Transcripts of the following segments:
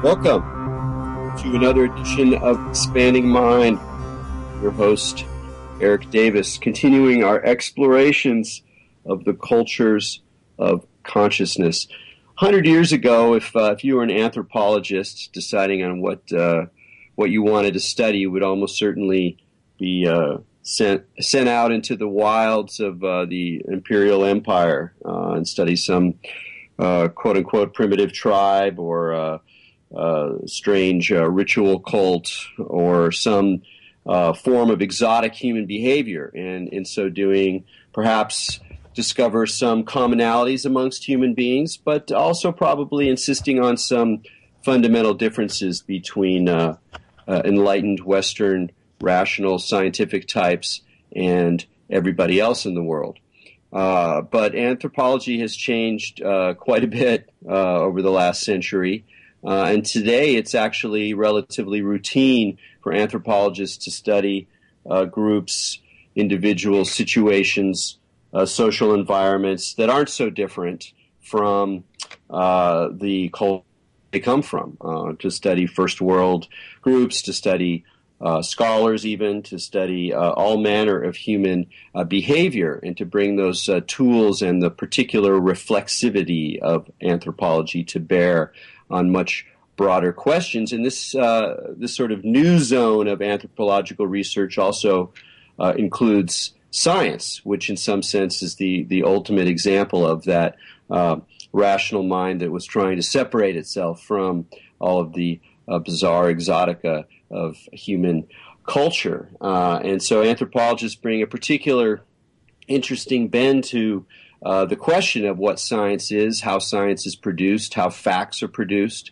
Welcome to another edition of Expanding Mind. Your host, Eric Davis, continuing our explorations of the cultures of consciousness. 100 years ago, if you were an anthropologist deciding on what you wanted to study, you would almost certainly be sent out into the wilds of the imperial empire and study some quote-unquote primitive tribe or strange ritual cult or some form of exotic human behavior, and in so doing, perhaps discover some commonalities amongst human beings, but also probably insisting on some fundamental differences between enlightened Western rational scientific types and everybody else in the world. But anthropology has changed quite a bit over the last century. And today it's actually relatively routine for anthropologists to study groups, individuals, situations, social environments that aren't so different from the culture they come from, to study first world groups, to study scholars even, to study all manner of human behavior, and to bring those tools and the particular reflexivity of anthropology to bear on much broader questions. And this sort of new zone of anthropological research also includes science, which in some sense is the ultimate example of that rational mind that was trying to separate itself from all of the bizarre exotica of human culture. And so anthropologists bring a particular interesting bend to the question of what science is, how science is produced, how facts are produced,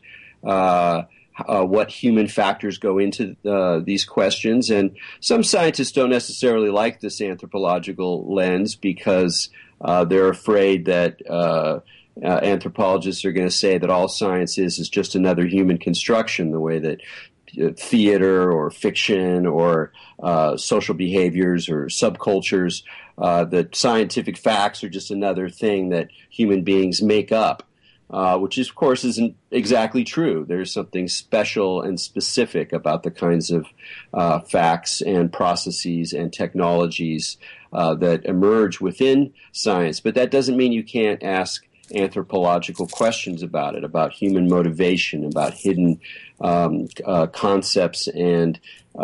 what human factors go into these questions. And some scientists don't necessarily like this anthropological lens because they're afraid that anthropologists are going to say that all science is just another human construction, the way that theater or fiction or social behaviors or subcultures, that scientific facts are just another thing that human beings make up, which of course isn't exactly true. There's something special and specific about the kinds of facts and processes and technologies that emerge within science. But that doesn't mean you can't ask anthropological questions about it, about human motivation, about hidden concepts and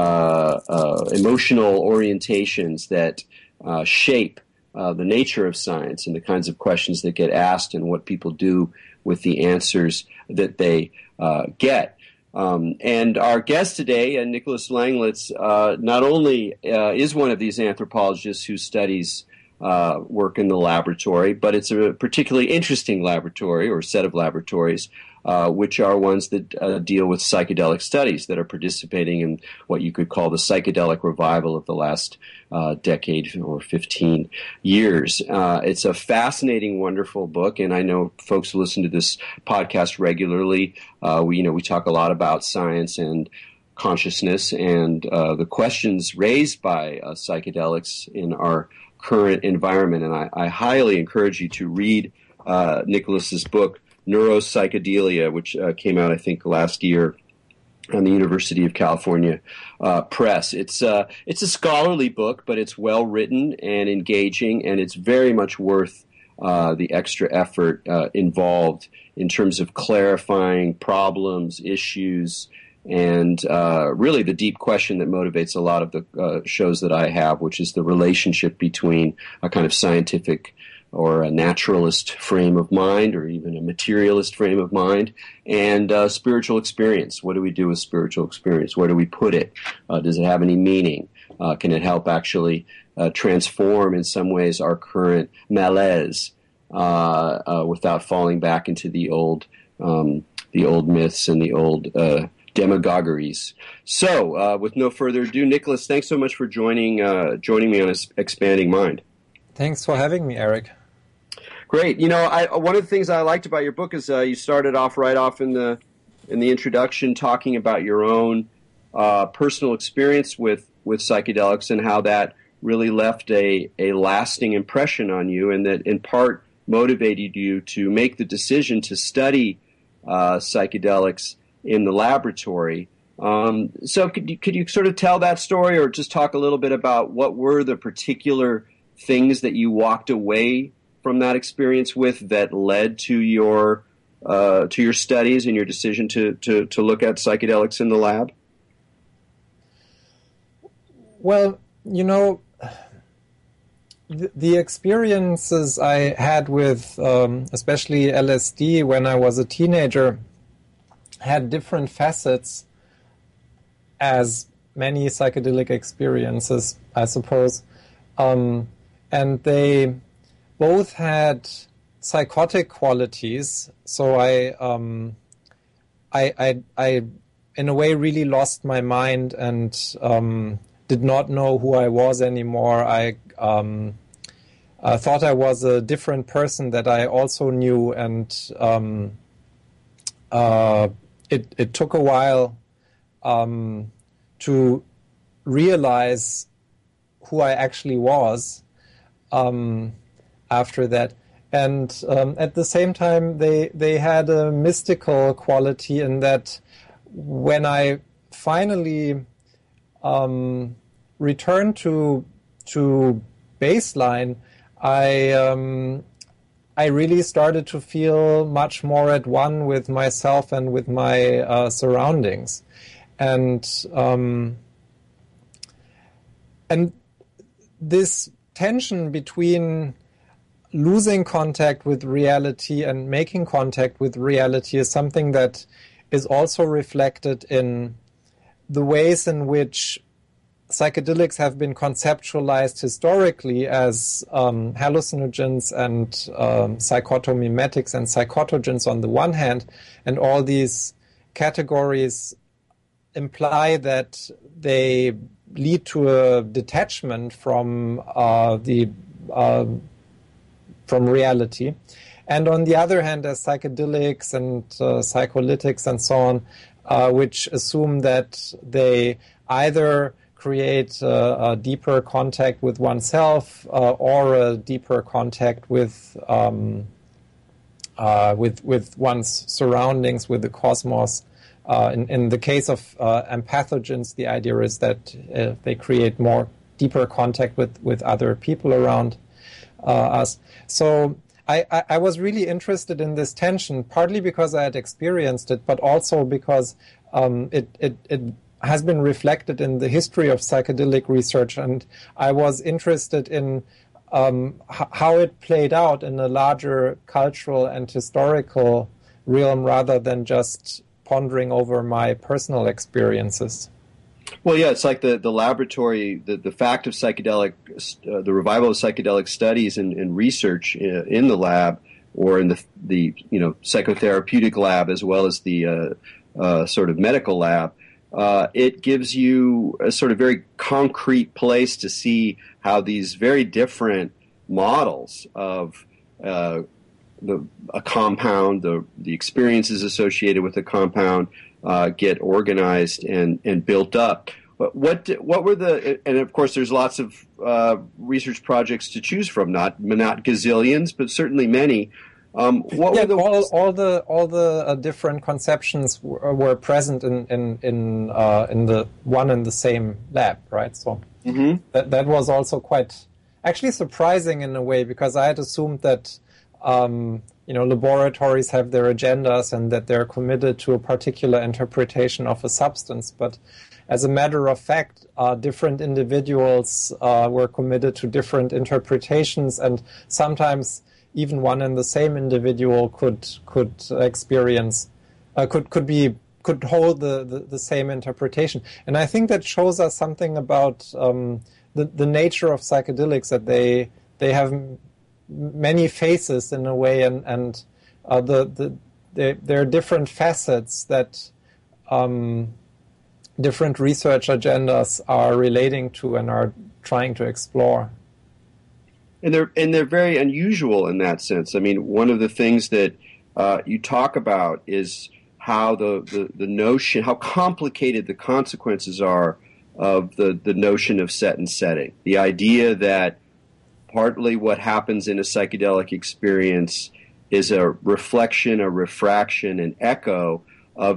emotional orientations that shape the nature of science and the kinds of questions that get asked and what people do with the answers that they get. And our guest today, Nicholas Langlitz, not only is one of these anthropologists who studies work in the laboratory, but it's a particularly interesting laboratory or set of laboratories, which are ones that deal with psychedelic studies that are participating in what you could call the psychedelic revival of the last decade or 15 years. It's a fascinating, wonderful book, and I know folks who listen to this podcast regularly, we talk a lot about science and consciousness and the questions raised by psychedelics in our current environment. And I highly encourage you to read Nicholas's book, Neuropsychedelia, which came out, I think, last year on the University of California Press. It's a scholarly book, but it's well written and engaging, and it's very much worth the extra effort involved in terms of clarifying problems, issues, and really the deep question that motivates a lot of the shows that I have, which is the relationship between a kind of scientific or a naturalist frame of mind or even a materialist frame of mind and spiritual experience. What do we do with spiritual experience? Where do we put it? Does it have any meaning? Can it help actually transform in some ways our current malaise without falling back into the old myths and the old demagogueries. So, with no further ado, Nicholas, thanks so much for joining me on Expanding Mind. Thanks for having me, Eric. Great. One of the things I liked about your book is you started off right off in the introduction talking about your own personal experience with psychedelics and how that really left a lasting impression on you, and that in part motivated you to make the decision to study psychedelics in the laboratory. So could you sort of tell that story, or just talk a little bit about what were the particular things that you walked away from that experience with that led to your studies and your decision to look at psychedelics in the lab? Well, the experiences I had with especially LSD when I was a teenager had different facets, as many psychedelic experiences, I suppose. And they both had psychotic qualities. So I in a way really lost my mind and did not know who I was anymore. I thought I was a different person that I also knew, and it took a while to realize who I actually was after that. And at the same time, they had a mystical quality in that when I finally returned to baseline, I really started to feel much more at one with myself and with my surroundings. And this tension between losing contact with reality and making contact with reality is something that is also reflected in the ways in which psychedelics have been conceptualized historically as hallucinogens and psychotomimetics and psychotogens on the one hand, and all these categories imply that they lead to a detachment from from reality. And on the other hand, there's psychedelics and psycholytics and so on, which assume that they either create a deeper contact with oneself or a deeper contact with one's surroundings, with the cosmos. In the case of empathogens, the idea is that they create more deeper contact with other people around us. So I was really interested in this tension, partly because I had experienced it, but also because it has been reflected in the history of psychedelic research, and I was interested in how it played out in a larger cultural and historical realm rather than just pondering over my personal experiences. Well, yeah, it's like the laboratory, the fact of psychedelic, the revival of psychedelic studies and research in the lab, or in the psychotherapeutic lab, as well as the sort of medical lab. It gives you a sort of very concrete place to see how these very different models of a compound, the experiences associated with a compound, get organized and built up. But what were and of course there's lots of research projects to choose from, not gazillions, but certainly many. All the different conceptions were present in the one and the same lab, right? So that was also quite actually surprising in a way, because I had assumed that laboratories have their agendas and that they're committed to a particular interpretation of a substance. But as a matter of fact, different individuals were committed to different interpretations, and sometimes even one and the same individual could experience, could hold the same interpretation. And I think that shows us something about the nature of psychedelics, that they have many faces in a way, and there are different facets that different research agendas are relating to and are trying to explore. And they're very unusual in that sense. I mean, one of the things that you talk about is how the notion, how complicated the consequences are of the notion of set and setting. The idea that partly what happens in a psychedelic experience is a reflection, a refraction, an echo of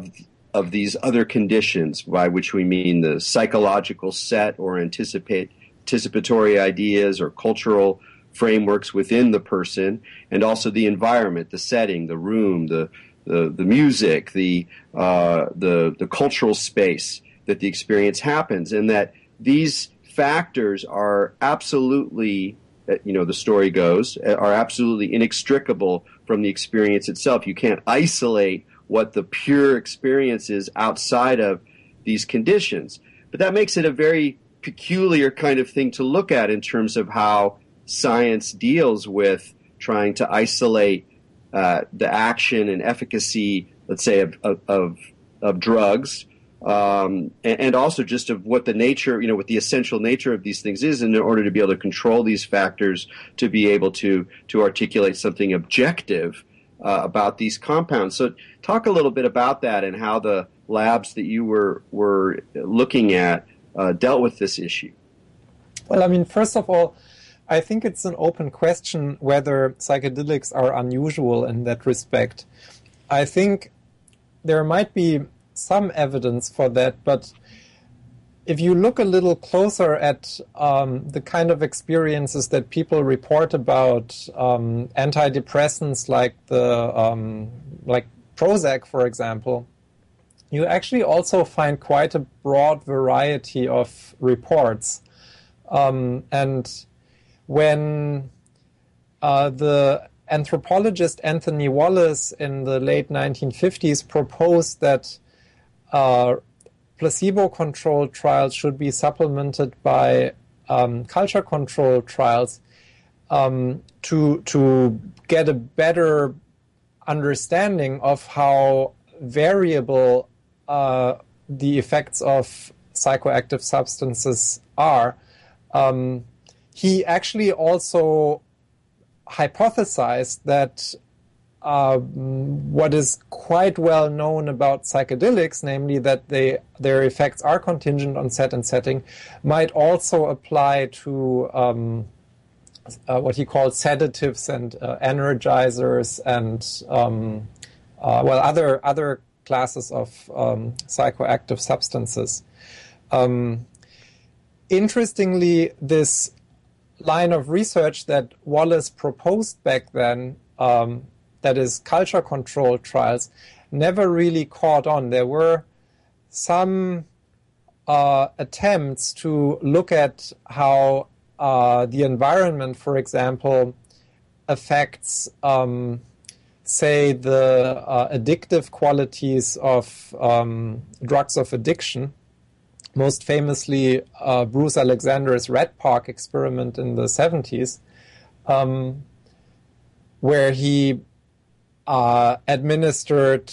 of these other conditions, by which we mean the psychological set or anticipatory ideas or cultural frameworks within the person, and also the environment, the setting, the room, the music, the cultural space that the experience happens, and that these factors are absolutely, the story goes, are absolutely inextricable from the experience itself. You can't isolate what the pure experience is outside of these conditions. But that makes it a very peculiar kind of thing to look at in terms of how science deals with trying to isolate the action and efficacy, let's say, of drugs, and also just of what the nature, what the essential nature of these things is, in order to be able to control these factors, to be able to articulate something objective about these compounds. So talk a little bit about that and how the labs that you were looking at dealt with this issue. Well, I mean, first of all, I think it's an open question whether psychedelics are unusual in that respect. I think there might be some evidence for that, but if you look a little closer at the kind of experiences that people report about antidepressants like like Prozac, for example, you actually also find quite a broad variety of reports. And when the anthropologist Anthony Wallace in the late 1950s proposed that placebo-controlled trials should be supplemented by culture-controlled trials to get a better understanding of how variable the effects of psychoactive substances are. He actually also hypothesized that what is quite well known about psychedelics, namely that their effects are contingent on set and setting, might also apply to what he called sedatives and energizers and other classes of psychoactive substances. Interestingly, this line of research that Wallace proposed back then, that is culture-controlled trials, never really caught on. There were some attempts to look at how the environment, for example, affects, say, the addictive qualities of drugs of addiction. Most famously, Bruce Alexander's Red Park experiment in the 70s, where he administered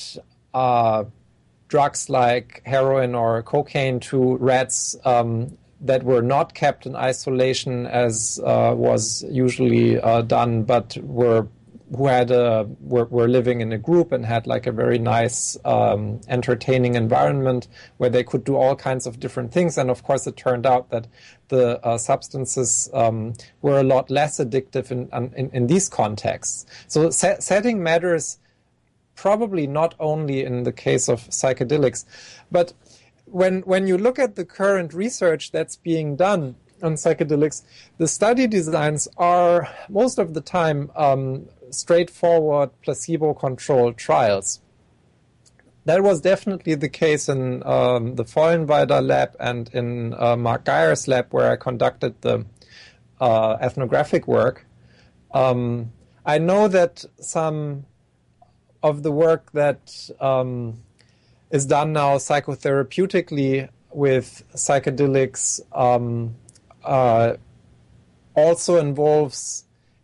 drugs like heroin or cocaine to rats that were not kept in isolation as was usually done, but were living in a group and had like a very nice entertaining environment where they could do all kinds of different things. And of course, it turned out that the substances were a lot less addictive in these contexts. So setting matters, probably not only in the case of psychedelics, but when you look at the current research that's being done on psychedelics, the study designs are most of the time straightforward placebo-controlled trials. That was definitely the case in the Vollenweider lab and in Mark Geyer's lab, where I conducted the ethnographic work. I know that some of the work that is done now psychotherapeutically with psychedelics also involves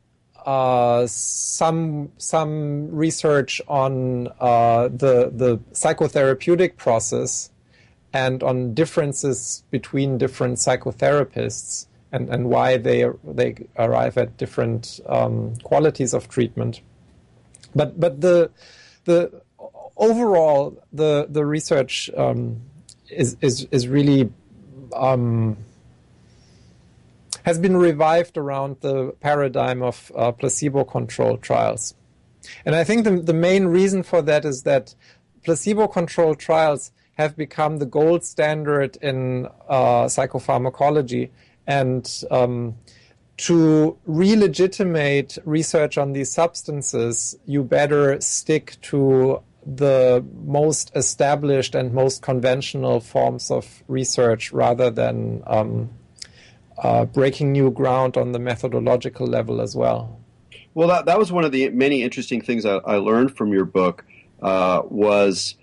some research on the psychotherapeutic process and on differences between different psychotherapists and why they arrive at different qualities of treatment. But the overall the research is really has been revived around the paradigm of placebo-controlled trials. And I think the main reason for that is that placebo-controlled trials have become the gold standard in psychopharmacology, and to re-legitimate research on these substances, you better stick to the most established and most conventional forms of research rather than breaking new ground on the methodological level as well. Well, that was one of the many interesting things I learned from your book, was,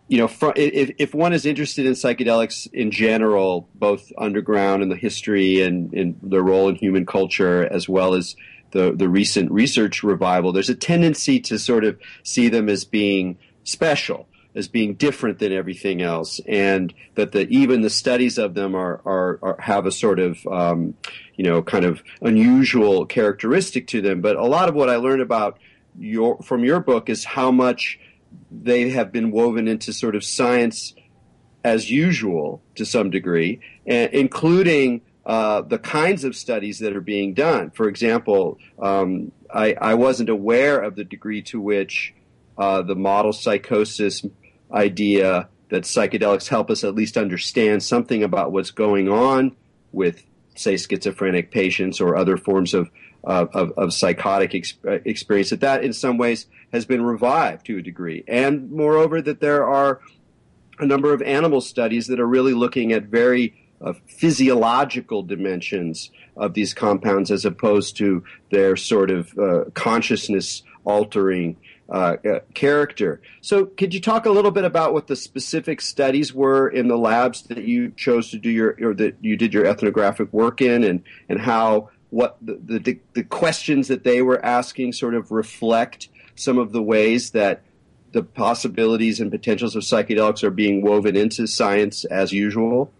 if one is interested in psychedelics in general, both underground and the history and their role in human culture, as well as the recent research revival, there's a tendency to sort of see them as being special, as being different than everything else, and that even the studies of them are have a sort of kind of unusual characteristic to them. But a lot of what I learned about from your book is how much they have been woven into sort of science as usual to some degree, including the kinds of studies that are being done. For example, I wasn't aware of the degree to which the model psychosis idea that psychedelics help us at least understand something about what's going on with, say, schizophrenic patients or other forms of psychotic experience, that in some ways has been revived to a degree. And moreover, that there are a number of animal studies that are really looking at very physiological dimensions of these compounds as opposed to their sort of consciousness-altering character. So could you talk a little bit about what the specific studies were in the labs that you chose to do that you did your ethnographic work in, and how what the questions that they were asking sort of reflect some of the ways that the possibilities and potentials of psychedelics are being woven into science as usual?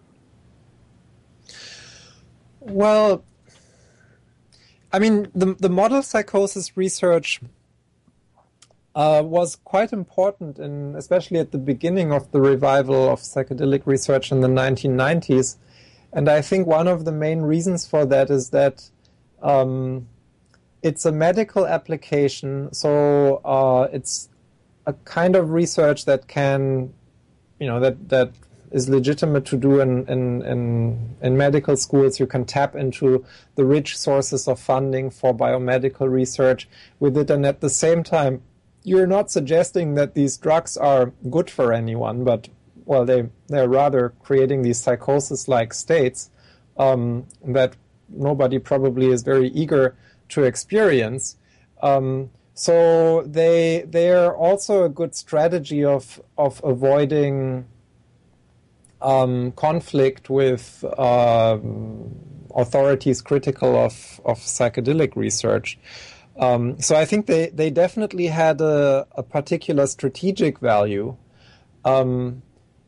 Well, I mean, the model psychosis research was quite important, especially at the beginning of the revival of psychedelic research in the 1990s. And I think one of the main reasons for that is that it's a medical application, so it's a kind of research that can, that is legitimate to do in medical schools. You can tap into the rich sources of funding for biomedical research with it, and at the same time, you're not suggesting that these drugs are good for anyone, but, well, they're rather creating these psychosis-like states that nobody probably is very eager to experience. So they're also a good strategy of avoiding conflict with authorities critical of psychedelic research. So I think they definitely had a particular strategic value. And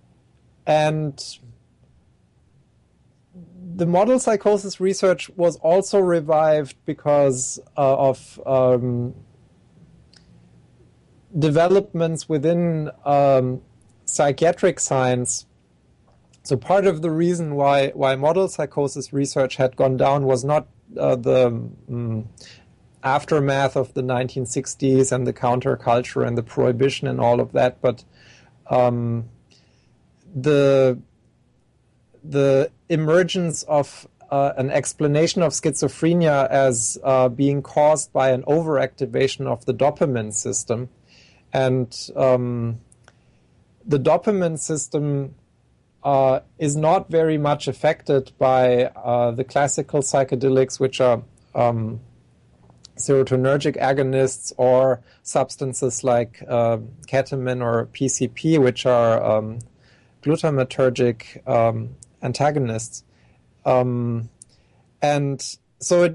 the model psychosis research was also revived because of developments within psychiatric science. So part of the reason why model psychosis research had gone down was not the aftermath of the 1960s and the counterculture and the prohibition and all of that, but the emergence of an explanation of schizophrenia as being caused by an overactivation of the dopamine system. And the dopamine system is not very much affected by the classical psychedelics, which are serotonergic agonists, or substances like ketamine or PCP, which are glutamatergic antagonists. And so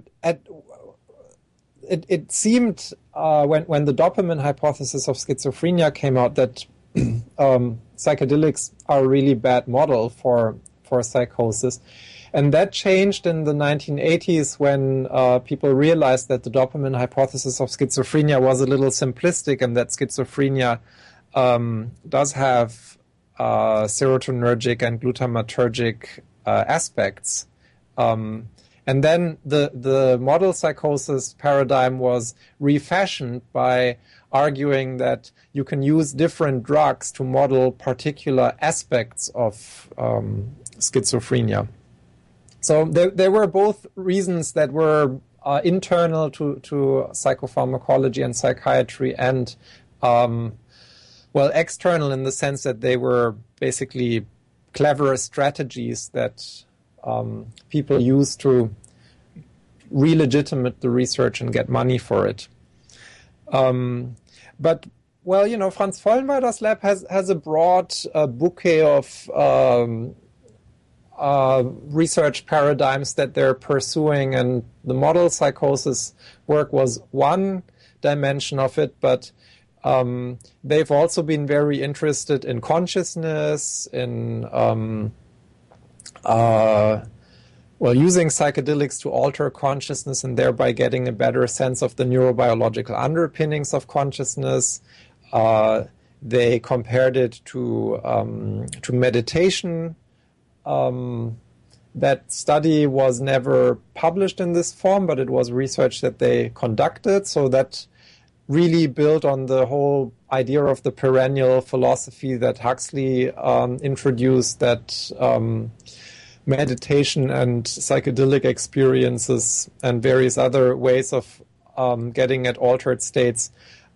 it seemed when the dopamine hypothesis of schizophrenia came out that psychedelics are a really bad model for psychosis. And that changed in the 1980s when people realized that the dopamine hypothesis of schizophrenia was a little simplistic, and that schizophrenia does have serotonergic and glutamatergic aspects. And then the model psychosis paradigm was refashioned by arguing that you can use different drugs to model particular aspects of schizophrenia. So there were both reasons that were internal to psychopharmacology and psychiatry, and external in the sense that they were basically clever strategies that people use to re-legitimate the research and get money for it. But Franz Vollenweider's lab has a broad bouquet of research paradigms that they're pursuing, and the model psychosis work was one dimension of it, but they've also been very interested in consciousness, in using psychedelics to alter consciousness and thereby getting a better sense of the neurobiological underpinnings of consciousness. They compared it to meditation. That study was never published in this form, but it was research that they conducted. So that really built on the whole idea of the perennial philosophy that Huxley introduced, that meditation and psychedelic experiences and various other ways of getting at altered states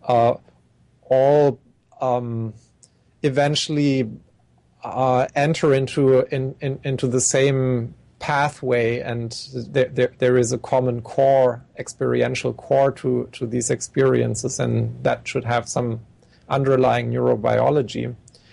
all eventually enter into the same pathway, and there is a common core, experiential core to these experiences, and that should have some underlying neurobiology.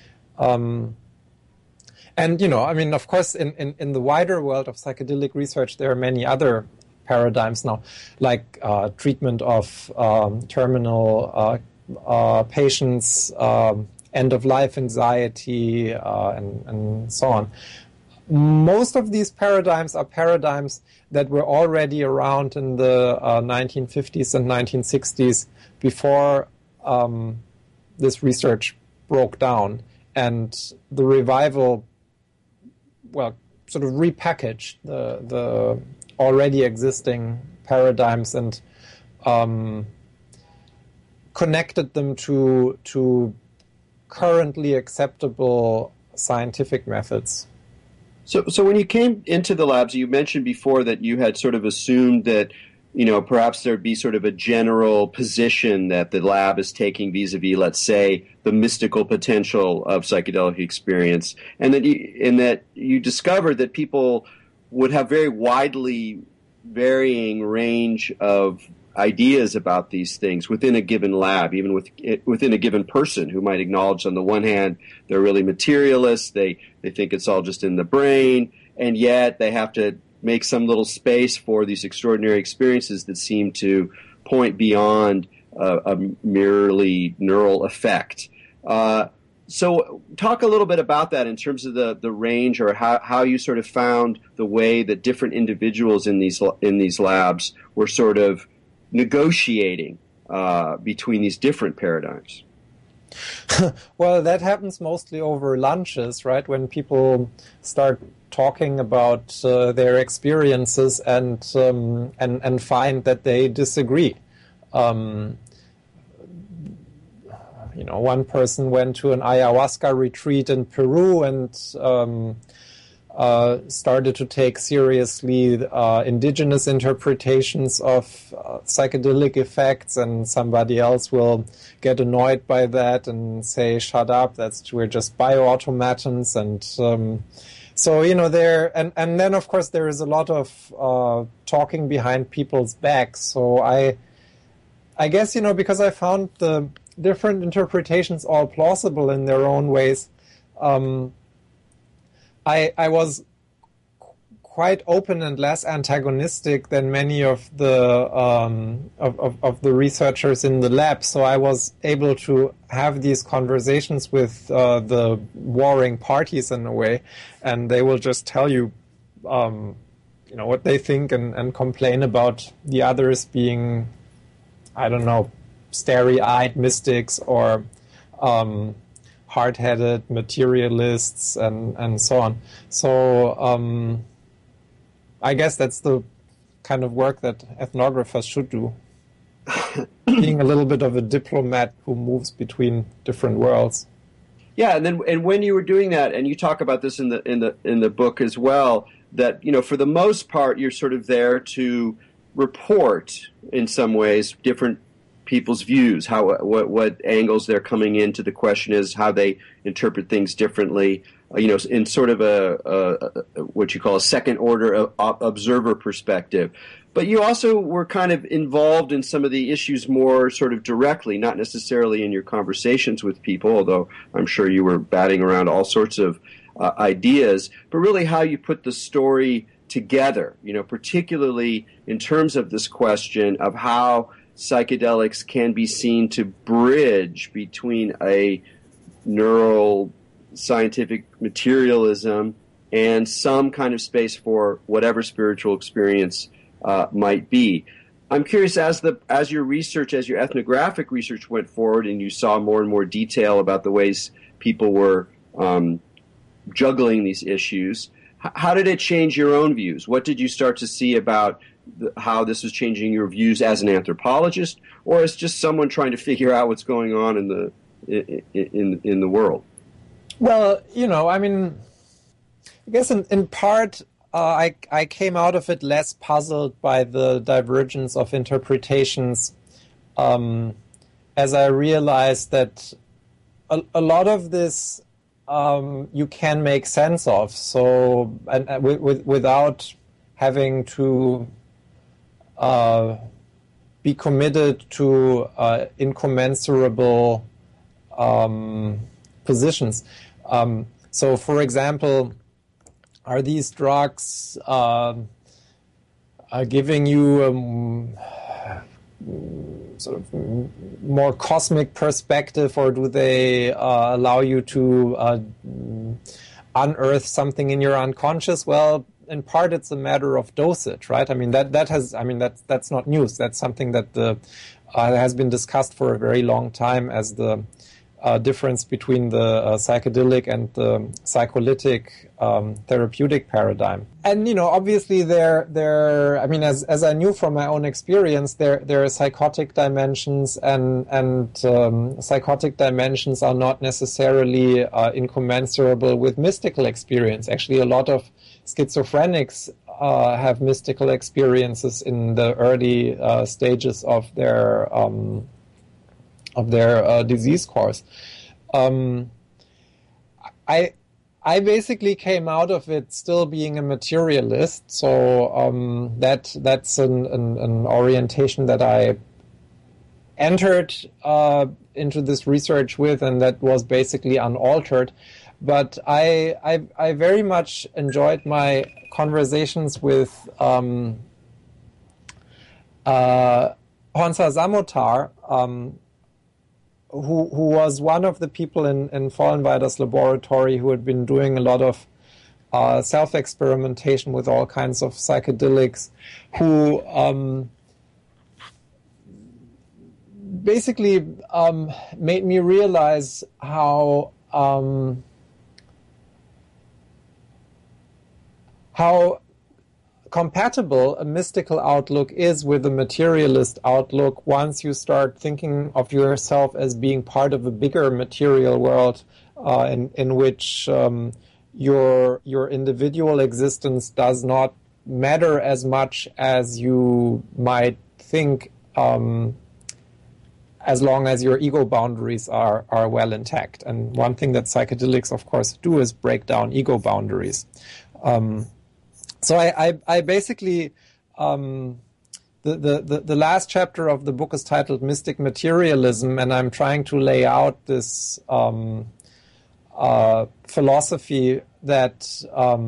And, of course, in the wider world of psychedelic research, there are many other paradigms now, like treatment of terminal patients, end-of-life anxiety, and so on. Most of these paradigms are paradigms that were already around in the 1950s and 1960s before this research broke down, and the revival sort of repackaged the already existing paradigms and connected them to currently acceptable scientific methods. So when you came into the labs, you mentioned before that you had sort of assumed that, perhaps there'd be sort of a general position that the lab is taking vis-a-vis, let's say, the mystical potential of psychedelic experience, and that you discovered that people would have very widely varying range of ideas about these things within a given lab, even within a given person who might acknowledge on the one hand they're really materialists, they think it's all just in the brain, and yet they have to make some little space for these extraordinary experiences that seem to point beyond a merely neural effect. So talk a little bit about that in terms of the range, or how you sort of found the way that different individuals in these labs were sort of negotiating between these different paradigms. Well, that happens mostly over lunches, right? When people start talking about their experiences and find that they disagree. One person went to an ayahuasca retreat in Peru and started to take seriously indigenous interpretations of psychedelic effects, and somebody else will get annoyed by that and say, "Shut up! We're just bioautomatons." And and then of course there is a lot of talking behind people's backs. So I guess because I found the different interpretations all plausible in their own ways. I was quite open and less antagonistic than many of the of the researchers in the lab. So I was able to have these conversations with the warring parties in a way, and they will just tell you, what they think and complain about the others being, I don't know, starry-eyed mystics or hard-headed materialists and so on. So I guess that's the kind of work that ethnographers should do. Being a little bit of a diplomat who moves between different worlds. Yeah, and when you were doing that, and you talk about this in the book as well, that for the most part you're sort of there to report in some ways different people's views, what angles they're coming into the question is, how they interpret things differently, in sort of a what you call a second order observer perspective. But you also were kind of involved in some of the issues more sort of directly, not necessarily in your conversations with people, although I'm sure you were batting around all sorts of ideas, but really how you put the story together, particularly in terms of this question of how psychedelics can be seen to bridge between a neural scientific materialism and some kind of space for whatever spiritual experience might be. I'm curious, as your research, as your ethnographic research went forward and you saw more and more detail about the ways people were juggling these issues, how did it change your own views? What did you start to see about how this was changing your views as an anthropologist, or as just someone trying to figure out what's going on in the world? Well, I guess in part, I came out of it less puzzled by the divergence of interpretations, as I realized that a lot of this you can make sense of. So, and without having to be committed to incommensurable positions. So, for example, are these drugs giving you sort of more cosmic perspective, or do they allow you to unearth something in your unconscious? Well, in part, it's a matter of dosage, right? That's not news. That's something that has been discussed for a very long time as the difference between the psychedelic and the psycholytic therapeutic paradigm. And, obviously as I knew from my own experience, there are psychotic dimensions, and psychotic dimensions are not necessarily incommensurable with mystical experience. Actually, a lot of schizophrenics have mystical experiences in the early stages of their disease course. I basically came out of it still being a materialist, so that's an orientation that I entered into this research with, and that was basically unaltered. But I very much enjoyed my conversations with Honsa Samotar, who was one of the people in Vollenweider's laboratory who had been doing a lot of self-experimentation with all kinds of psychedelics, who basically made me realize how compatible a mystical outlook is with a materialist outlook once you start thinking of yourself as being part of a bigger material world in which your individual existence does not matter as much as you might think, as long as your ego boundaries are well intact. And one thing that psychedelics, of course, do is break down ego boundaries. So I basically, the last chapter of the book is titled Mystic Materialism, and I'm trying to lay out this philosophy that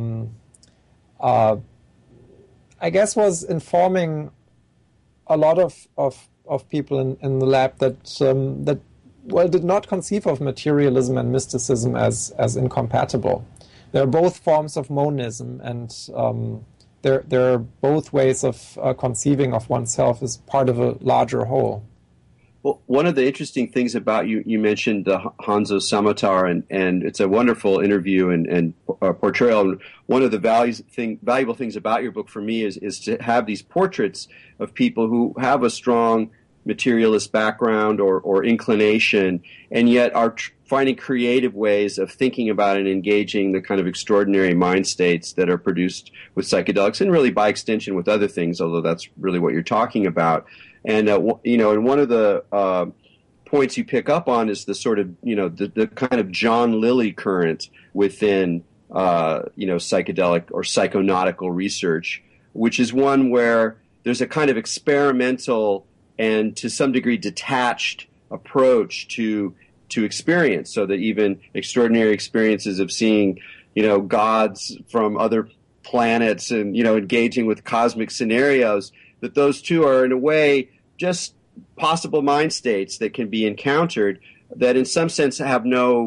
I guess was informing a lot of people in the lab that did not conceive of materialism and mysticism as incompatible. They're both forms of monism, and they're both ways of conceiving of oneself as part of a larger whole. Well, one of the interesting things about you, you mentioned Hanzo Samatar, and it's a wonderful interview and portrayal. And one of the valuable things about your book for me is to have these portraits of people who have a strong materialist background or inclination, and yet are finding creative ways of thinking about and engaging the kind of extraordinary mind states that are produced with psychedelics, and really by extension with other things, although that's really what you're talking about. And, and one of the points you pick up on is the sort of, the kind of John Lilly current within, psychedelic or psychonautical research, which is one where there's a kind of experimental and to some degree detached approach to experience, so that even extraordinary experiences of seeing, gods from other planets and, engaging with cosmic scenarios, that those two are in a way just possible mind states that can be encountered that in some sense are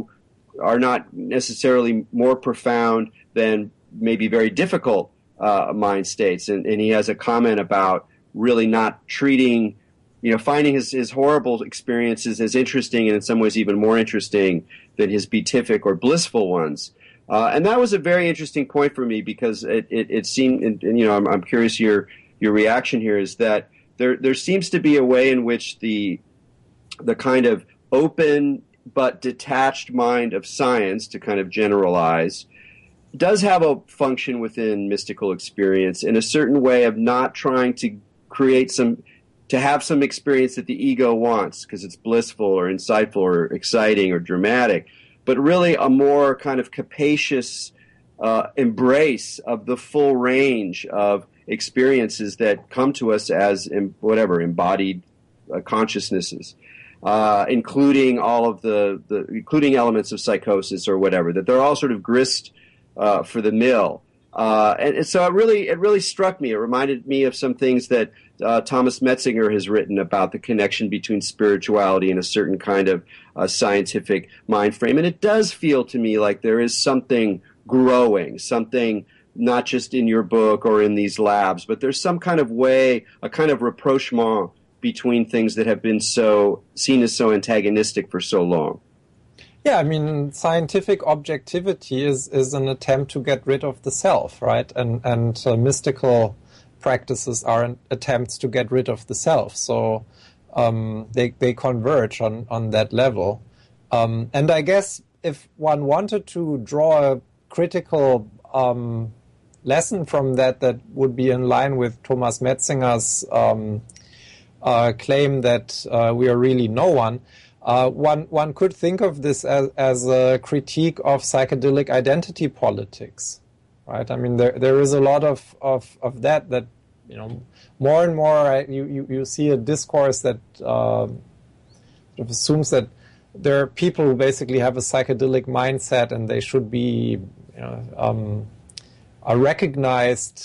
not necessarily more profound than maybe very difficult mind states. And he has a comment about really not treating, finding his horrible experiences as interesting and in some ways even more interesting than his beatific or blissful ones. And that was a very interesting point for me, because it seemed, and I'm curious your reaction here, is that there seems to be a way in which the kind of open but detached mind of science, to kind of generalize, does have a function within mystical experience in a certain way of not trying to have some experience that the ego wants because it's blissful or insightful or exciting or dramatic, but really a more kind of capacious embrace of the full range of experiences that come to us as embodied consciousnesses, including all of including elements of psychosis or whatever, that they're all sort of grist for the mill. And so it really struck me. It reminded me of some things that Thomas Metzinger has written about the connection between spirituality and a certain kind of scientific mind frame. And it does feel to me like there is something growing, something not just in your book or in these labs, but there's some kind of way, a kind of rapprochement between things that have been seen as so antagonistic for so long. Yeah, I mean, scientific objectivity is an attempt to get rid of the self, right? And mystical practices are attempts to get rid of the self. So they converge on that level. And I guess if one wanted to draw a critical lesson from that would be in line with Thomas Metzinger's claim that we are really no one. One could think of this as a critique of psychedelic identity politics, right? I mean, there is a lot of that more and more you see a discourse that sort of assumes that there are people who basically have a psychedelic mindset and they should be are recognized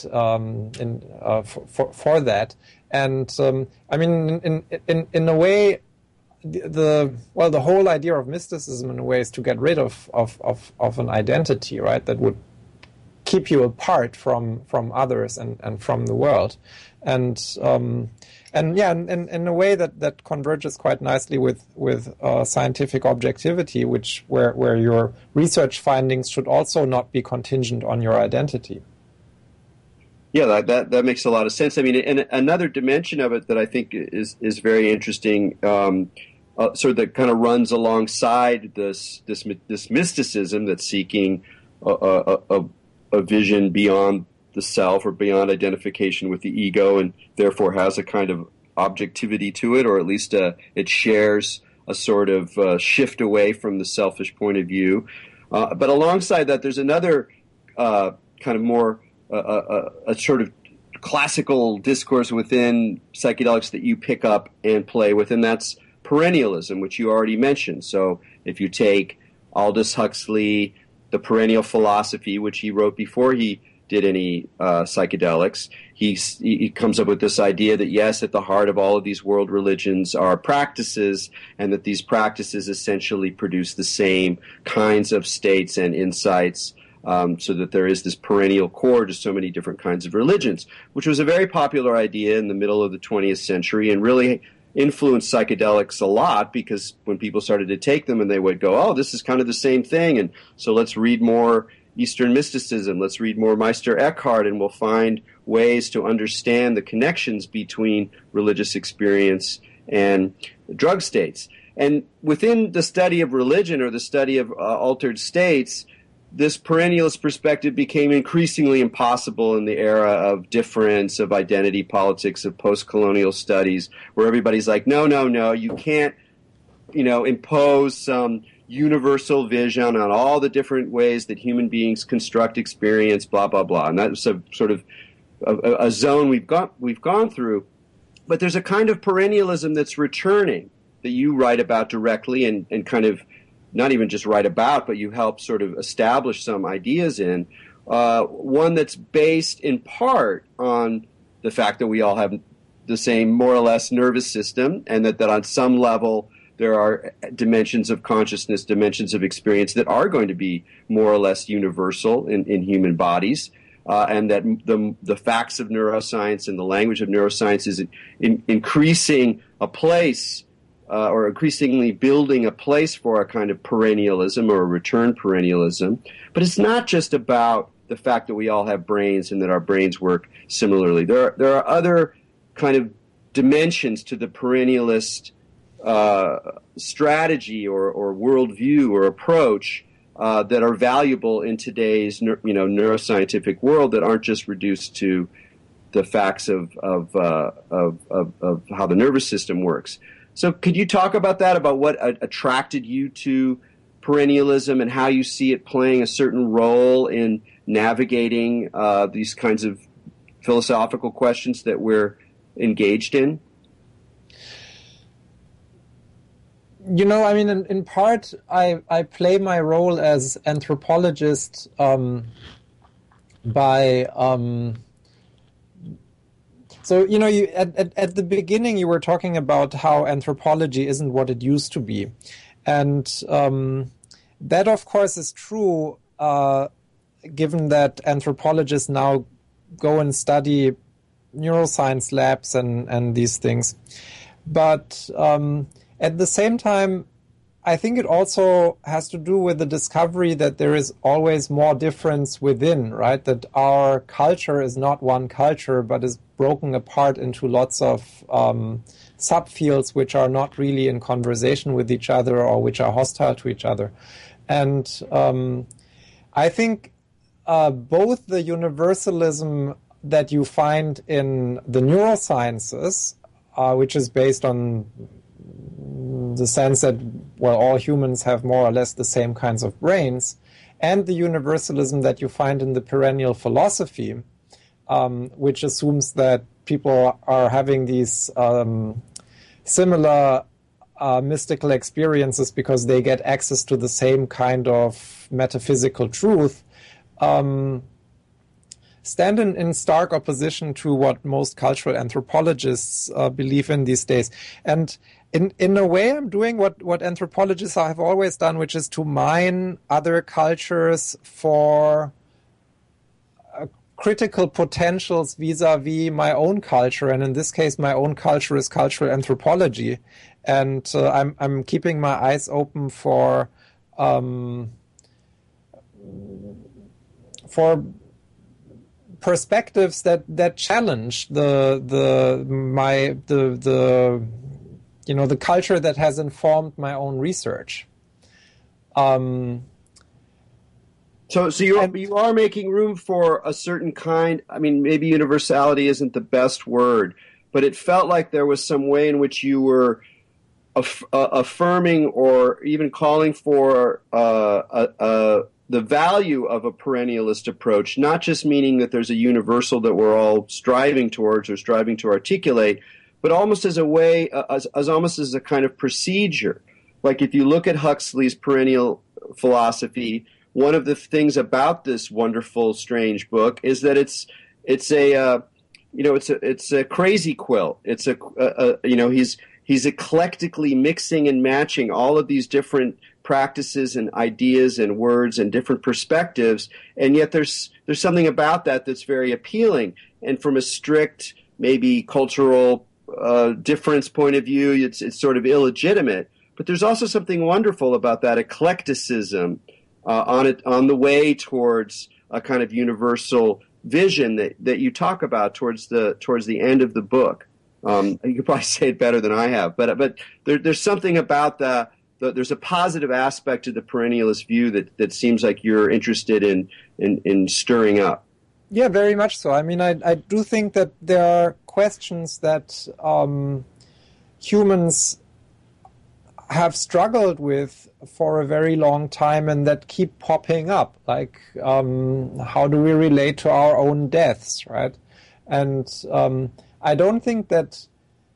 for that. And I mean, in a way, the whole idea of mysticism in a way is to get rid of an identity, right? That would keep you apart from others and from the world, and in a way that converges quite nicely with scientific objectivity, where your research findings should also not be contingent on your identity. Yeah, that makes a lot of sense. I mean, and another dimension of it that I think is very interesting, sort of that kind of runs alongside this mysticism that's seeking a vision beyond the self or beyond identification with the ego, and therefore has a kind of objectivity to it, or at least it shares a sort of shift away from the selfish point of view. But alongside that, there's another kind of more a sort of classical discourse within psychedelics that you pick up and play with, and that's perennialism, which you already mentioned. So if you take Aldous Huxley, the perennial philosophy, which he wrote before he did any psychedelics, he comes up with this idea that, yes, at the heart of all of these world religions are practices, and that these practices essentially produce the same kinds of states and insights, so that there is this perennial core to so many different kinds of religions, which was a very popular idea in the middle of the 20th century, and really influenced psychedelics a lot, because when people started to take them and they would go, oh, this is kind of the same thing, and so let's read more Eastern mysticism, let's read more Meister Eckhart, and we'll find ways to understand the connections between religious experience and drug states. And within the study of religion, or the study of altered states, this perennialist perspective became increasingly impossible in the era of difference, of identity politics, of post-colonial studies, where everybody's like, no, you can't, impose some universal vision on all the different ways that human beings construct experience, blah, blah, blah. And that's a sort of a zone we've gone through. But there's a kind of perennialism that's returning that you write about directly, and kind of not even just write about, but you help sort of establish some ideas in, one that's based in part on the fact that we all have the same, more or less, nervous system, and that on some level there are dimensions of consciousness, dimensions of experience that are going to be more or less universal in human bodies, and that the facts of neuroscience and the language of neuroscience is increasing a place, or increasingly building a place for a kind of perennialism or a return perennialism. But it's not just about the fact that we all have brains and that our brains work similarly. There are other kind of dimensions to the perennialist strategy or worldview or approach that are valuable in today's neuroscientific world, that aren't just reduced to the facts of how the nervous system works. So could you talk about that, about what attracted you to perennialism and how you see it playing a certain role in navigating these kinds of philosophical questions that we're engaged in? In part, I play my role as anthropologist by... So, at the beginning you were talking about how anthropology isn't what it used to be. And that, of course, is true, given that anthropologists now go and study neuroscience labs and these things. But at the same time, I think it also has to do with the discovery that there is always more difference within, right? That our culture is not one culture, but is broken apart into lots of subfields which are not really in conversation with each other, or which are hostile to each other. And I think both the universalism that you find in the neurosciences, which is based on the sense that, all humans have more or less the same kinds of brains, and the universalism that you find in the perennial philosophy, which assumes that people are having these similar mystical experiences because they get access to the same kind of metaphysical truth, stand in stark opposition to what most cultural anthropologists believe in these days. And in a way, I'm doing what anthropologists have always done, which is to mine other cultures for critical potentials vis-a-vis my own culture. And in this case, my own culture is cultural anthropology. And I'm keeping my eyes open for perspectives that challenge the culture that has informed my own research. So you are making room for a certain kind. I mean, maybe universality isn't the best word, but it felt like there was some way in which you were affirming or even calling for the value of a perennialist approach, not just meaning that there's a universal that we're all striving towards or striving to articulate, but almost as a way, as almost as a kind of procedure. Like if you look at Huxley's perennial philosophy, one of the things about this wonderful, strange book is that it's a crazy quilt. It's he's eclectically mixing and matching all of these different practices and ideas and words and different perspectives, and yet there's something about that that's very appealing. And from a strict, maybe cultural difference point of view. It's sort of illegitimate. But there's also something wonderful about that eclecticism on the way towards a kind of universal vision that you talk about towards the end of the book. You could probably say it better than I have, but there's something about there's a positive aspect to the perennialist view that seems like you're interested in stirring up. Yeah, very much so. I mean, I do think that there are questions that humans have struggled with for a very long time and that keep popping up, like how do we relate to our own deaths, right? And I don't think that,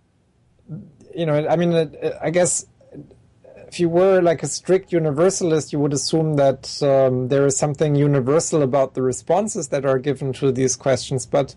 I mean, I guess if you were like a strict universalist, you would assume that there is something universal about the responses that are given to these questions, but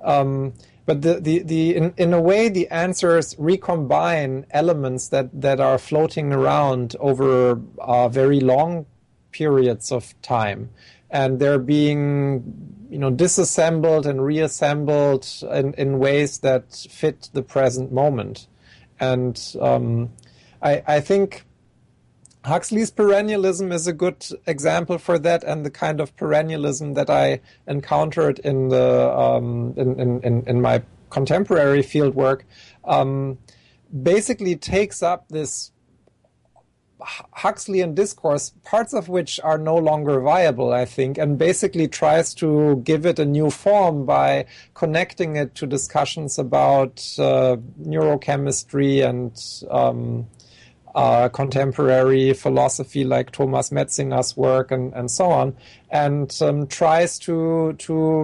in a way, the answers recombine elements that are floating around over very long periods of time, and they're being, disassembled and reassembled in ways that fit the present moment. And I think Huxley's perennialism is a good example for that, and the kind of perennialism that I encountered in in my contemporary field work basically takes up this Huxleyan discourse, parts of which are no longer viable, I think, and basically tries to give it a new form by connecting it to discussions about neurochemistry and contemporary philosophy like Thomas Metzinger's work and so on, and tries to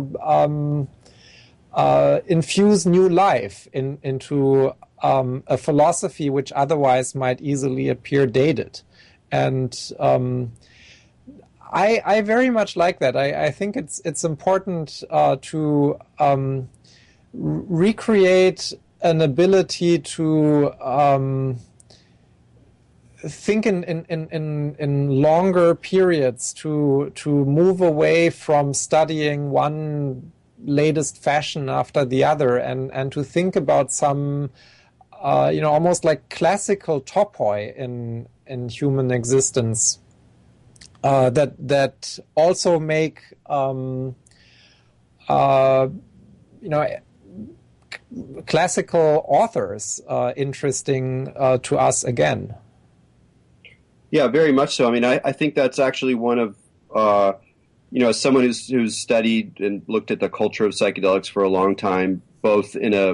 infuse new life into a philosophy which otherwise might easily appear dated. And I very much like that. I think it's important to recreate an ability to think in longer periods, to move away from studying one latest fashion after the other, and to think about some almost like classical topoi in human existence that also make classical authors interesting to us again. Yeah, very much so. I mean, I think that's actually one of, as someone who's studied and looked at the culture of psychedelics for a long time, both in a,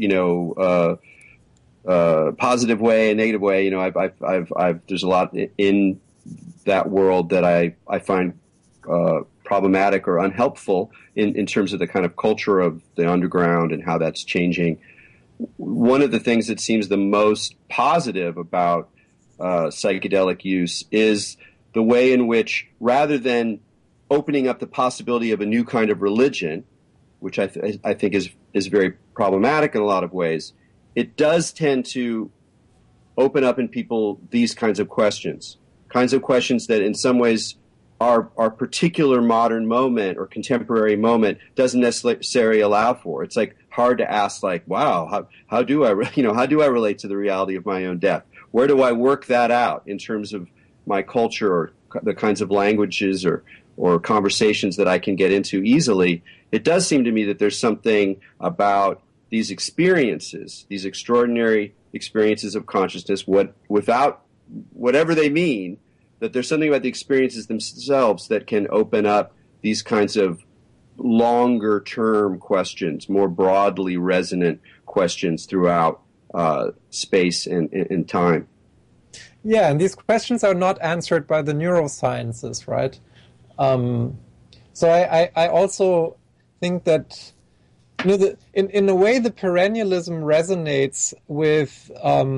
positive way and negative way. There's a lot in that world that I find problematic or unhelpful in terms of the kind of culture of the underground and how that's changing. One of the things that seems the most positive about psychedelic use is the way in which, rather than opening up the possibility of a new kind of religion, which I think is very problematic in a lot of ways, it does tend to open up in people these kinds of questions that in some ways our particular modern moment or contemporary moment doesn't necessarily allow for. It's like hard to ask, like, wow, how do I relate to the reality of my own death? Where do I work that out in terms of my culture or the kinds of languages or conversations that I can get into easily? It does seem to me that there's something about these experiences, these extraordinary experiences of consciousness, without whatever they mean, that there's something about the experiences themselves that can open up these kinds of longer-term questions, more broadly resonant questions throughout space and time. Yeah, and these questions are not answered by the neurosciences, right? So I also think that in a way the perennialism resonates with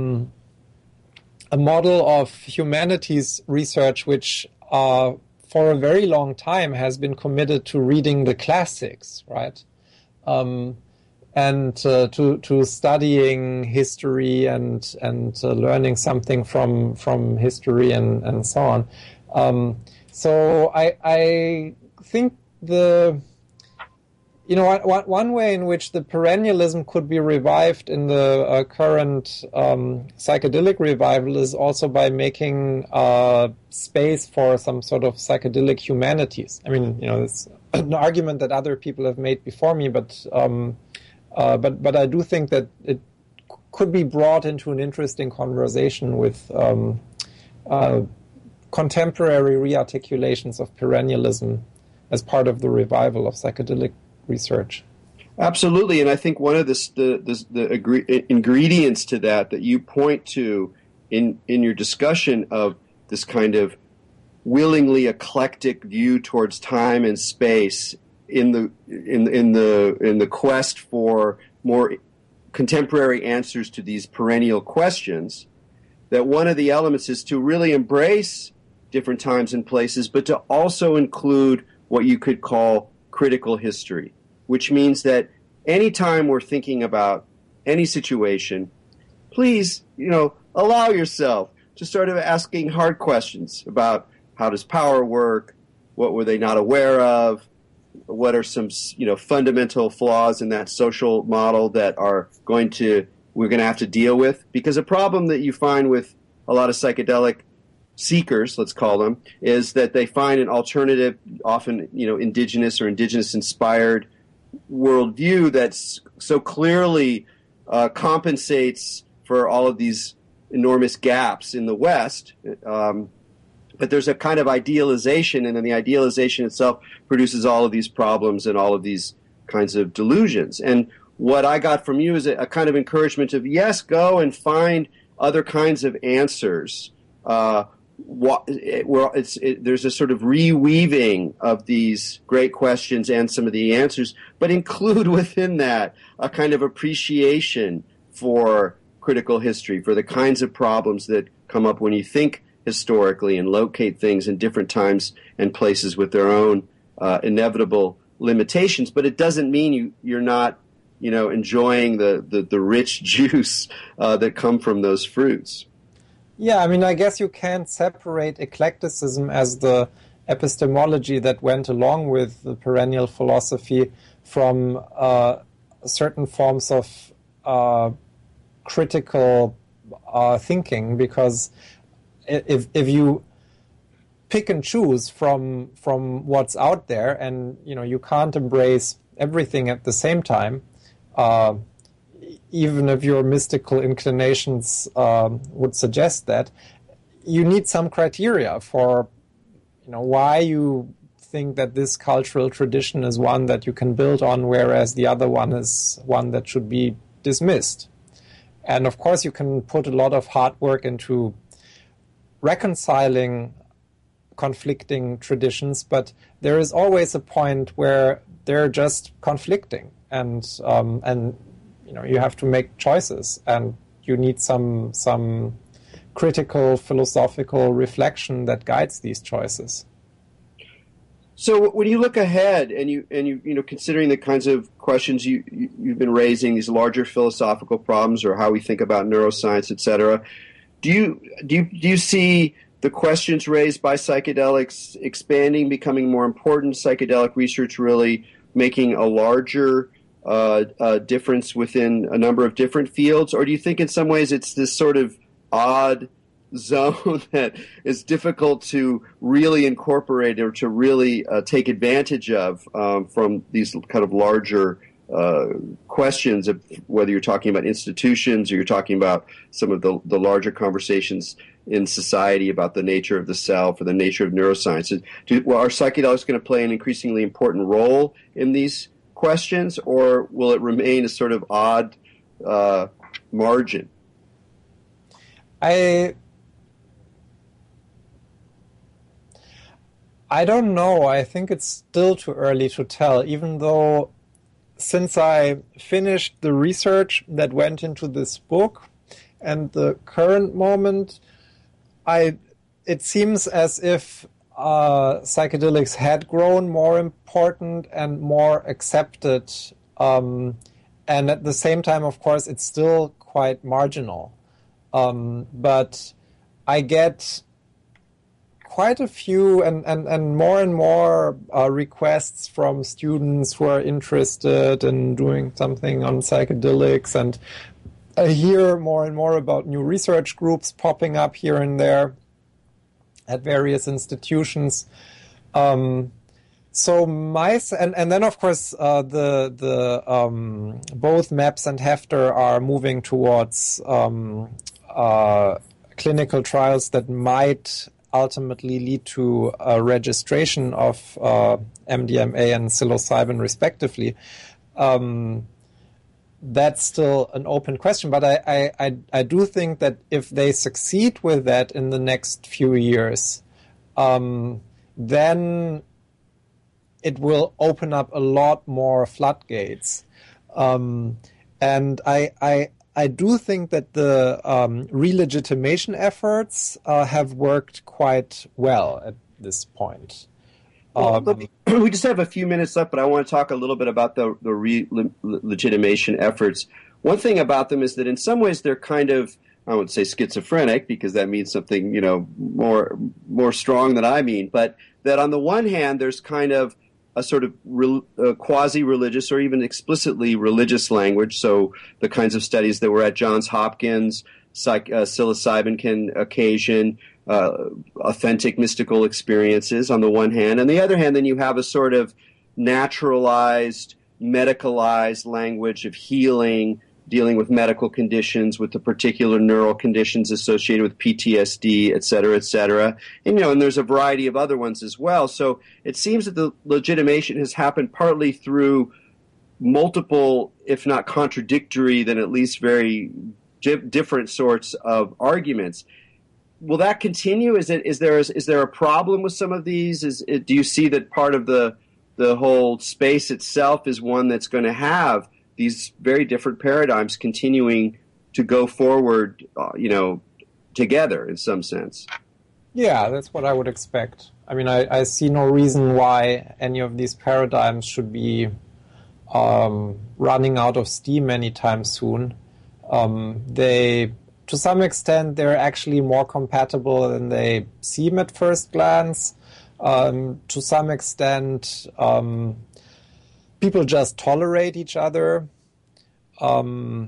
a model of humanities research which for a very long time has been committed to reading the classics, right? And to studying history and learning something from history and so on. So I think One way in which the perennialism could be revived in the current psychedelic revival is also by making space for some sort of psychedelic humanities. I mean, it's an argument that other people have made before me, but I do think that it could be brought into an interesting conversation with contemporary rearticulations of perennialism as part of the revival of psychedelic research. Absolutely, and I think one of the ingredients to that you point to in your discussion of this kind of willingly eclectic view towards time and space in the quest for more contemporary answers to these perennial questions, that one of the elements is to really embrace different times and places, but to also include what you could call critical history, which means that anytime we're thinking about any situation, please, allow yourself to start asking hard questions about how does power work, what were they not aware of, what are some, fundamental flaws in that social model that we're going to have to deal with. Because a problem that you find with a lot of psychedelic seekers, let's call them, is that they find an alternative, often, indigenous or indigenous-inspired worldview that's so clearly compensates for all of these enormous gaps in the West. But there's a kind of idealization, and then the idealization itself produces all of these problems and all of these kinds of delusions. And what I got from you is a kind of encouragement of, yes, go and find other kinds of answers. There's a sort of reweaving of these great questions and some of the answers, but include within that a kind of appreciation for critical history, for the kinds of problems that come up when you think historically and locate things in different times and places with their own inevitable limitations. But it doesn't mean you're not enjoying the rich juice that come from those fruits. Yeah, I mean, I guess you can't separate eclecticism as the epistemology that went along with the perennial philosophy from certain forms of critical thinking, because if you pick and choose from what's out there, and you can't embrace everything at the same time, even if your mystical inclinations would suggest that, you need some criteria for why you think that this cultural tradition is one that you can build on, whereas the other one is one that should be dismissed. And of course you can put a lot of hard work into reconciling conflicting traditions, but there is always a point where they're just conflicting, and you have to make choices, and you need some critical philosophical reflection that guides these choices. So when you look ahead and you considering the kinds of questions you've been raising, these larger philosophical problems, or how we think about neuroscience, etc., do you see the questions raised by psychedelics expanding, becoming more important, psychedelic research really making a larger difference within a number of different fields? Or do you think in some ways it's this sort of odd zone that is difficult to really incorporate or to really take advantage of from these kind of larger questions of whether you're talking about institutions or you're talking about some of the larger conversations in society about the nature of the self or the nature of neuroscience? Are psychedelics going to play an increasingly important role in these questions, or will it remain a sort of odd margin? I don't know. I think it's still too early to tell, even though since I finished the research that went into this book and the current moment, it seems as if psychedelics had grown more important and more accepted. And at the same time, of course, it's still quite marginal. But I get quite a few and more requests from students who are interested in doing something on psychedelics, and I hear more and more about new research groups popping up here and there at various institutions. So and then of course both MAPS and Hefter are moving towards clinical trials that might ultimately lead to a registration of MDMA and psilocybin respectively. That's still an open question, but I do think that if they succeed with that in the next few years, then it will open up a lot more floodgates. And I do think that the re-legitimation efforts have worked quite well at this point. We just have a few minutes left, but I want to talk a little bit about the re-legitimation efforts. One thing about them is that in some ways they're kind of, I wouldn't say schizophrenic because that means something, more strong than I mean, but that on the one hand there's kind of a sort of quasi-religious or even explicitly religious language. So the kinds of studies that were at Johns Hopkins, psilocybin can occasion authentic mystical experiences on the one hand. On the other hand, then you have a sort of naturalized, medicalized language of healing, dealing with medical conditions, with the particular neural conditions associated with PTSD, et cetera, et cetera. And, and there's a variety of other ones as well. So it seems that the legitimation has happened partly through multiple, if not contradictory, then at least very different sorts of arguments. Will that continue? Is there a problem with some of these? Do you see that part of the whole space itself is one that's going to have these very different paradigms continuing to go forward, together in some sense? Yeah, that's what I would expect. I mean, I see no reason why any of these paradigms should be running out of steam anytime soon. To some extent, they're actually more compatible than they seem at first glance. To some extent, people just tolerate each other. I'm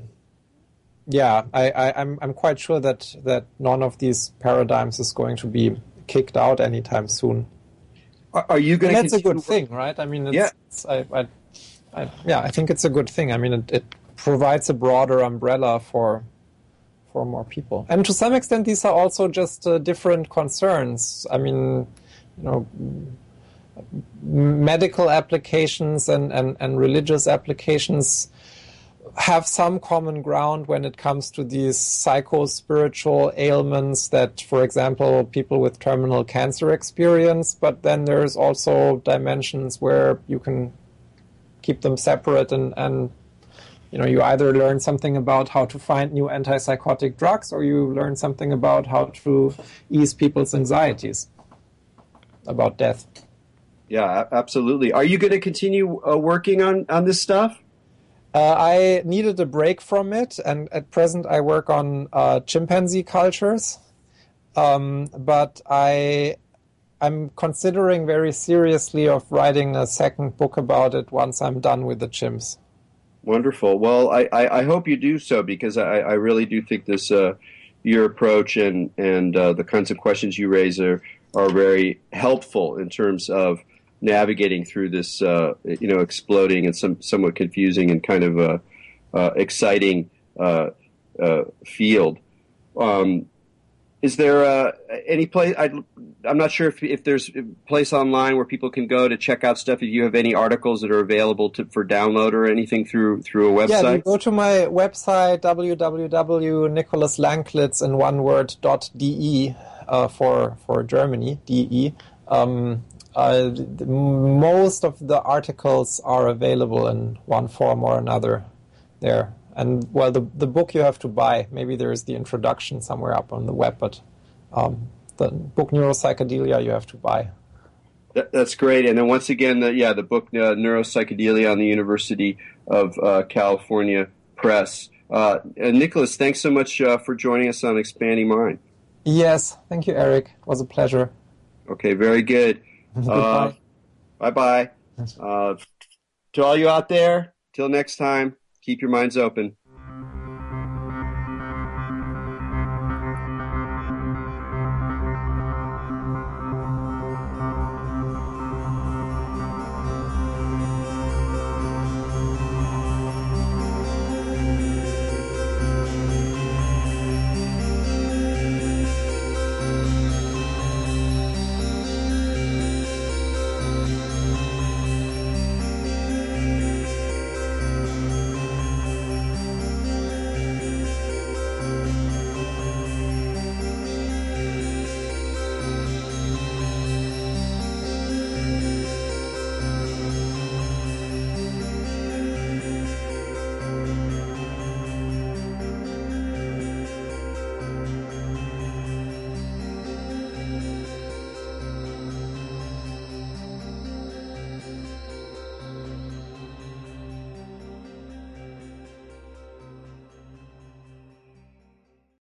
quite sure that none of these paradigms is going to be kicked out anytime soon. Are you going to? That's a good thing, right? I mean, I think it's a good thing. I mean, it provides a broader umbrella for more people, and to some extent, these are also just different concerns. I mean, medical applications and religious applications have some common ground when it comes to these psycho-spiritual ailments that, for example, people with terminal cancer experience, but then there's also dimensions where you can keep them separate and you either learn something about how to find new antipsychotic drugs or you learn something about how to ease people's anxieties about death. Yeah, absolutely. Are you going to continue working on this stuff? I needed a break from it, and at present I work on chimpanzee cultures. But I'm considering very seriously of writing a second book about it once I'm done with the chimps. Wonderful. Well, I hope you do so, because I really do think this your approach and the kinds of questions you raise are very helpful in terms of navigating through this, exploding and somewhat confusing and kind of exciting field. Is there any place? I'm not sure if there's a place online where people can go to check out stuff. If you have any articles that are available for download or anything through a website. Yeah, go to my website www.nicholaslanklitz.de for Germany, DE. Most of the articles are available in one form or another there. And, well, the book you have to buy. Maybe there is the introduction somewhere up on the web, but the book Neuropsychedelia you have to buy. That's great. And then once again, the book Neuropsychedelia on the University of California Press. Nicholas, thanks so much for joining us on Expanding Mind. Yes, thank you, Eric. It was a pleasure. Okay, very good. Goodbye. Bye-bye. To all you out there, till next time, keep your minds open.